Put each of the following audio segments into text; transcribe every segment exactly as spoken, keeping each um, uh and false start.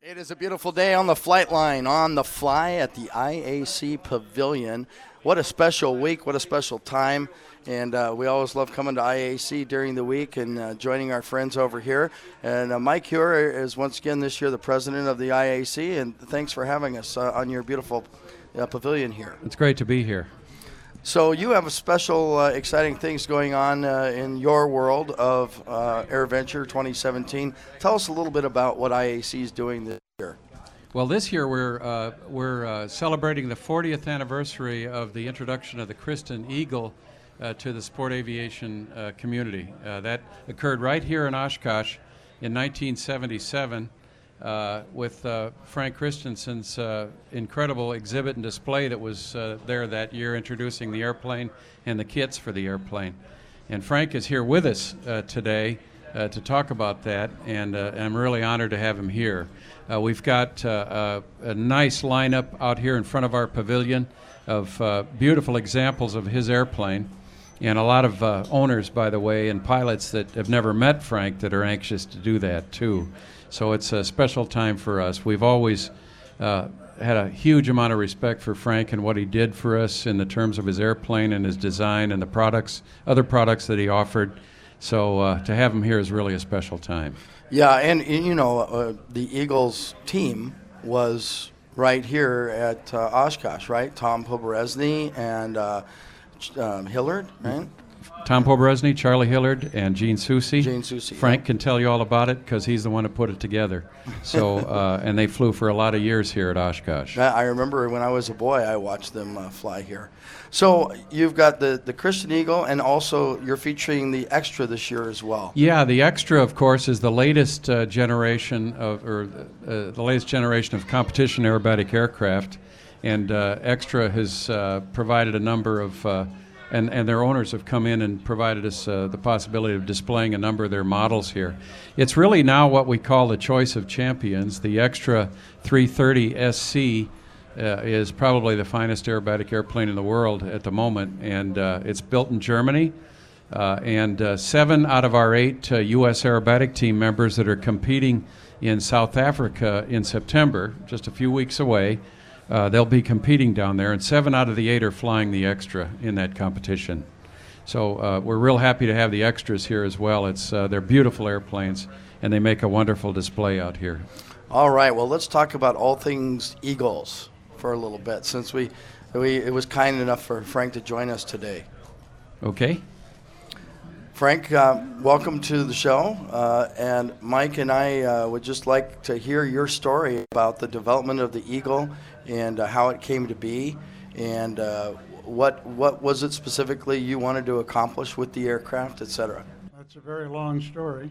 It is a beautiful day on the flight line, on the fly at the I A C Pavilion. What a special week, what a special time. And uh, we always love coming to I A C during the week and uh, joining our friends over here. And uh, Mike Huer is once again this year the president of the I A C, and thanks for having us uh, on your beautiful uh, pavilion here. It's great to be here. So you have a special, uh, exciting things going on uh, in your world of uh, AirVenture twenty seventeen. Tell us a little bit about what I A C is doing this year. Well, this year we're uh, we're uh, celebrating the fortieth anniversary of the introduction of the Christen Eagle uh, to the sport aviation uh, community. Uh, that occurred right here in Oshkosh in nineteen seventy-seven. Uh, with uh, Frank Christensen's uh, incredible exhibit and display that was uh, there that year, introducing the airplane and the kits for the airplane. And Frank is here with us uh, today uh, to talk about that, and uh, I'm really honored to have him here. Uh, we've got uh, a, a nice lineup out here in front of our pavilion of uh, beautiful examples of his airplane, and a lot of uh, owners, by the way, and pilots that have never met Frank that are anxious to do that too. So it's a special time for us. We've always uh, had a huge amount of respect for Frank and what he did for us in the terms of his airplane and his design and the products, other products that he offered. So uh, to have him here is really a special time. Yeah, and, and you know, uh, the Eagles team was right here at uh, Oshkosh, right? Tom Poberezny and uh, um, Hillard, right? Tom Poberezny, Charlie Hillard, and Gene Soucy. Gene Soucy. Frank yeah. can tell you all about it because he's the one who put it together. So, uh, and they flew for a lot of years here at Oshkosh. I remember when I was a boy, I watched them uh, fly here. So you've got the, the Christen Eagle, and also you're featuring the Extra this year as well. Yeah, the Extra, of course, is the latest uh, generation of, or uh, the latest generation of competition aerobatic aircraft, and uh, Extra has uh, provided a number of. Uh, And, and their owners have come in and provided us uh, the possibility of displaying a number of their models here. It's really now what we call the choice of champions. The Extra three thirty S C uh, is probably the finest aerobatic airplane in the world at the moment, and uh, it's built in Germany. Uh, and uh, seven out of our eight uh, U S aerobatic team members that are competing in South Africa in September, just a few weeks away, Uh, they'll be competing down there, and seven out of the eight are flying the Extra in that competition. So uh, we're real happy to have the Extras here as well. It's uh, they're beautiful airplanes, and they make a wonderful display out here. All right, well, let's talk about all things Eagles for a little bit, since we, we it was kind enough for Frank to join us today. Okay. Frank, uh, welcome to the show, uh, and Mike and I uh, would just like to hear your story about the development of the Eagle and uh, how it came to be, and uh, what what was it specifically you wanted to accomplish with the aircraft, et cetera. That's a very long story.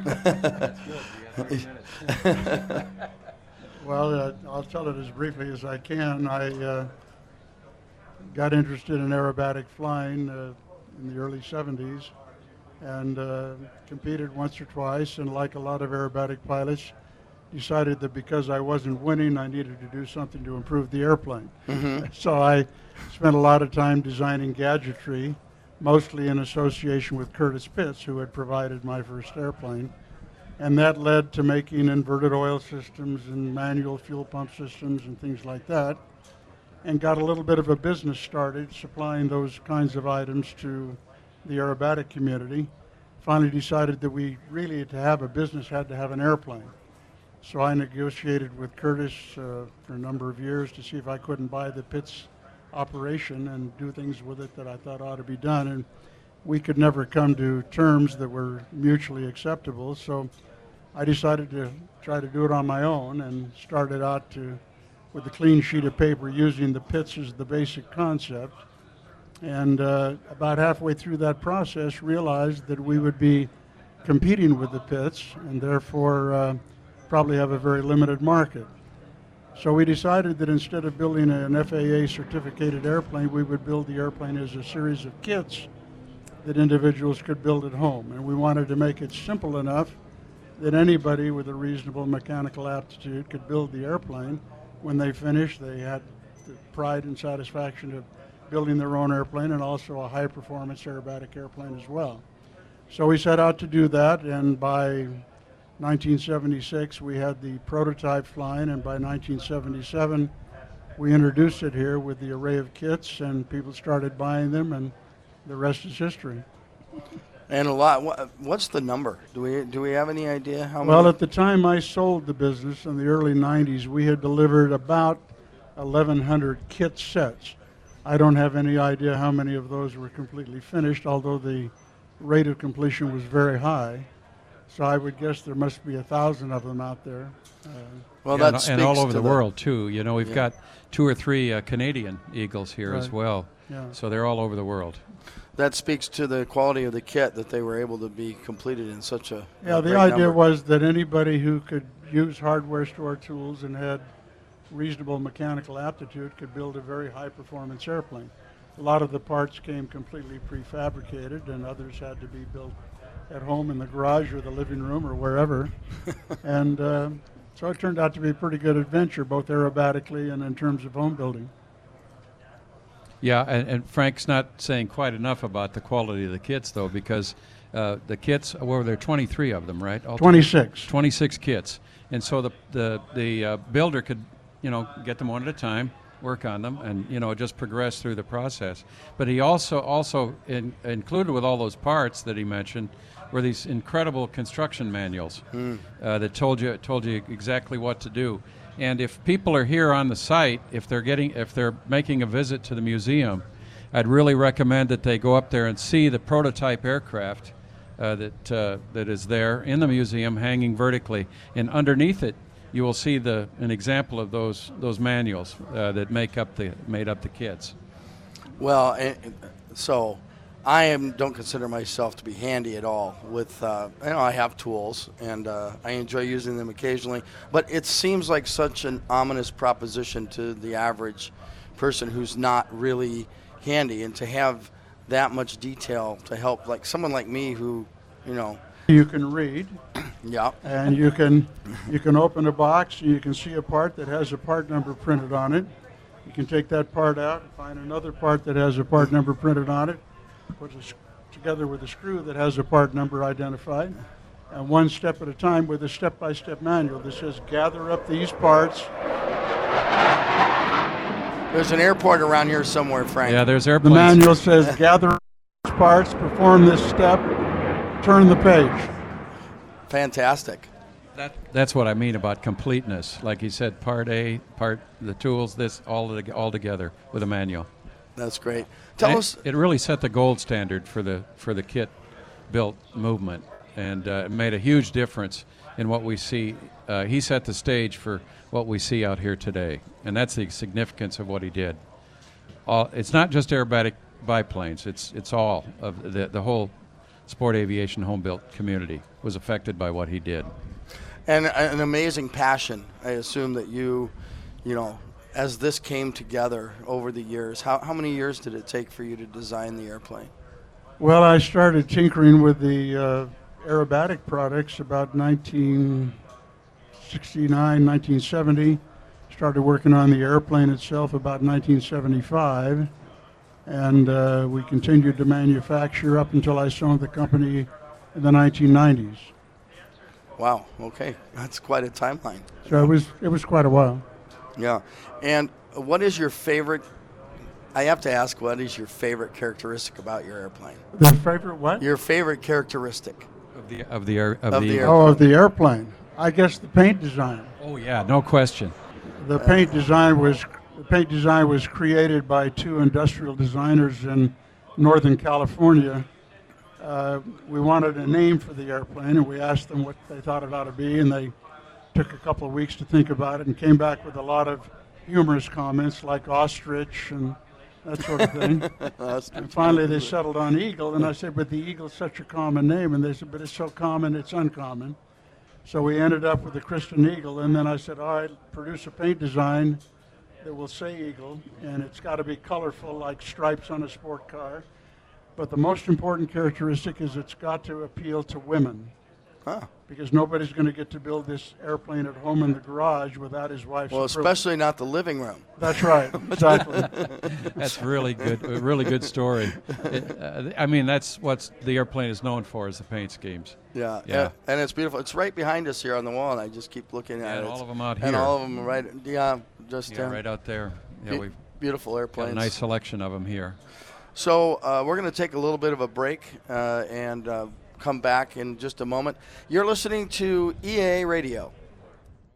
Well, uh, I'll tell it as briefly as I can. I uh, got interested in aerobatic flying uh, in the early seventies, and uh, competed once or twice, and like a lot of aerobatic pilots, decided that because I wasn't winning, I needed to do something to improve the airplane. Mm-hmm. So I spent a lot of time designing gadgetry, mostly in association with Curtis Pitts, who had provided my first airplane. And that led to making inverted oil systems and manual fuel pump systems and things like that, and got a little bit of a business started supplying those kinds of items to the aerobatic community. Finally decided that we really, to have a business, had to have an airplane. So I negotiated with Curtis uh, for a number of years to see if I couldn't buy the Pitts operation and do things with it that I thought ought to be done. And we could never come to terms that were mutually acceptable. So I decided to try to do it on my own, and started out to, with a clean sheet of paper, using the Pitts as the basic concept. And uh, about halfway through that process, realized that we would be competing with the Pitts, and therefore uh, probably have a very limited market. So we decided that instead of building an F A A certificated airplane, we would build the airplane as a series of kits that individuals could build at home. And we wanted to make it simple enough that anybody with a reasonable mechanical aptitude could build the airplane. When they finished, they had the pride and satisfaction of building their own airplane, and also a high performance aerobatic airplane as well. So we set out to do that, and by nineteen seventy-six, we had the prototype flying, and by nineteen seventy-seven, we introduced it here with the array of kits, and people started buying them, and the rest is history. And a lot. What, what's the number? Do we do we have any idea how Well, many? at the time I sold the business in the early nineties, we had delivered about eleven hundred kit sets. I don't have any idea how many of those were completely finished, although the rate of completion was very high. So I would guess there must be a thousand of them out there. Uh, Well, Yeah, that and, and all speaks over to the, world too. You know, we've Yeah. got two or three uh, Canadian Eagles here as Right. well. yeah. So they're all over the world. That speaks to the quality of the kit that they were able to be completed in such a Yeah, a the great idea number. was that anybody who could use hardware store tools and had reasonable mechanical aptitude could build a very high performance airplane. A lot of the parts came completely prefabricated, and others had to be built at home in the garage or the living room or wherever. and uh, so it turned out to be a pretty good adventure, both aerobatically and in terms of home building. Yeah, and, and Frank's not saying quite enough about the quality of the kits, though, because uh, the kits, well, there are twenty-three of them, right? All twenty-six. twenty-six kits. And so the the, the uh, builder could, you know, get them one at a time, work on them, and, you know, just progress through the process. But he also, also in, included with all those parts that he mentioned were these incredible construction manuals uh, that told you told you exactly what to do. And if people are here on the site, if they're getting, if they're making a visit to the museum, I'd really recommend that they go up there and see the prototype aircraft uh, that uh, that is there in the museum, hanging vertically. And underneath it, you will see the an example of those those manuals uh, that make up the made up the kits. Well, and, so I am don't consider myself to be handy at all. With uh, you know, I have tools and uh, I enjoy using them occasionally, but it seems like such an ominous proposition to the average person who's not really handy, and to have that much detail to help, like someone like me who, you know, You can read, yeah, and you can you can open a box and you can see a part that has a part number printed on it. You can take that part out and find another part that has a part number printed on it, put it together with a screw that has a part number identified, and one step at a time with a step-by-step manual that says gather up these parts. there's an airport around here somewhere, Frank. Yeah, there's The airplanes. manual says gather up these parts, perform this step, turn the page. Fantastic. That, that's what I mean about completeness. Like he said, part A, part the tools, this all to- all together with a manual. That's great. Tell And us. It, it really set the gold standard for the for the kit built movement, and uh, it made a huge difference in what we see. Uh, he set the stage for what we see out here today, and that's the significance of what he did. All, it's not just aerobatic biplanes. It's it's all of the the whole sport aviation home built community was affected by what he did. And an amazing passion. I assume that you, you know, as this came together over the years, how, how many years did it take for you to design the airplane? Well, I started tinkering with the uh, aerobatic products about nineteen sixty-nine, nineteen seventy. Started working on the airplane itself about nineteen seventy-five. And uh, we continued to manufacture up until I sold the company in the nineteen nineties. Wow, okay. That's quite a timeline. So it was it was quite a while. Yeah. And what is your favorite, I have to ask, what is your favorite characteristic about your airplane? The favorite what? Your favorite characteristic? Of the of the air, of, Of the, the air- Oh, of the airplane. I guess the paint design. oh yeah, no question. The paint design was the paint design was created by two industrial designers in Northern California. Uh, we wanted a name for the airplane, and we asked them what they thought it ought to be, and they took a couple of weeks to think about it and came back with a lot of humorous comments like ostrich and that sort of thing. And finally they settled on Eagle, and I said, but the Eagle's such a common name. And they said, but it's so common, it's uncommon. So we ended up with the Christian Eagle, and then I said, all right, produce a paint design that will say Eagle, and it's got to be colorful like stripes on a sport car. But the most important characteristic is it's got to appeal to women. Huh. Because nobody's going to get to build this airplane at home in the garage without his wife's Well, approval. especially not the living room. That's right, exactly. That's really good. A really good story. It, uh, I mean, that's what the airplane is known for, is the paint schemes. Yeah, Yeah. and, and it's beautiful. It's right behind us here on the wall, and I just keep looking at And it. all of them out And here. all of them right, yeah, just Yeah, uh, right out there. Yeah, be- we've beautiful got airplanes. a nice selection of them here. So uh, we're going to take a little bit of a break uh, and uh, come back in just a moment. You're listening to E A Radio.